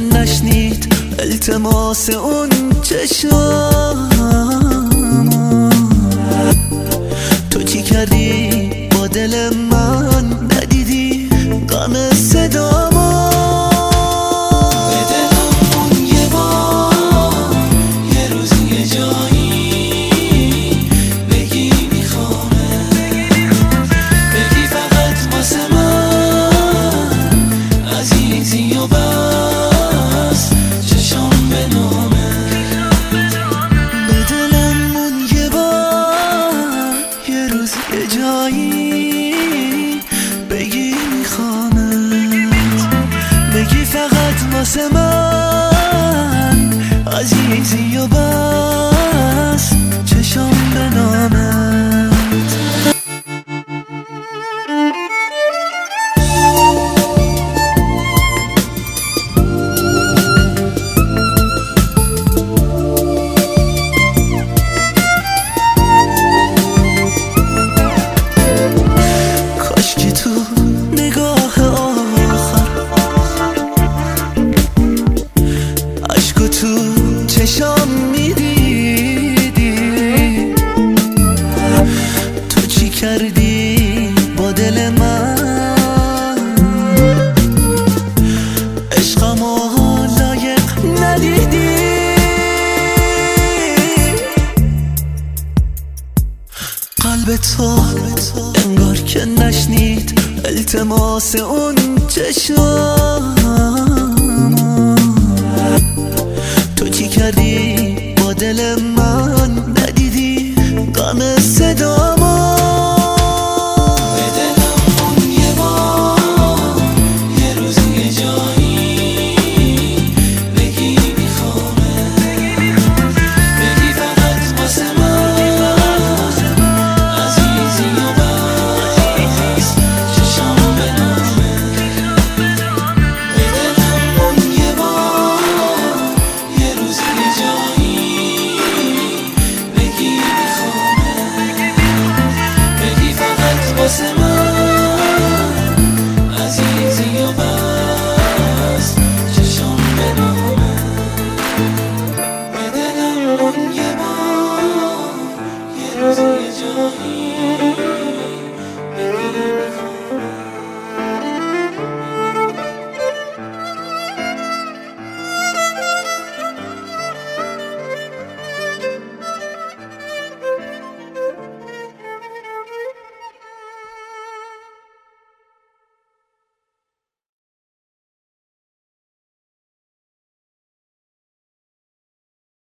نشنید التماس اون چشم. تو چی کردی با دل من؟ ندیدی غم صدامو؟ به دلمون یه بار یه روز یه جایی بگی میخوامه، بگی فقط واسه من عزیزی و بس چشم به نامه. به دلمون یه بار یه روز یه جایی بگی میخوامت، بگی فقط واسه من عزیزی و بس چشم به نامت. کاشکی تو نگاه آخر عشقو تو چشام میدیدی. تو چی کردی با دل من؟ عشقمو لایق ندیدی. قلب تو انگار که نشنید التماس اون چشم.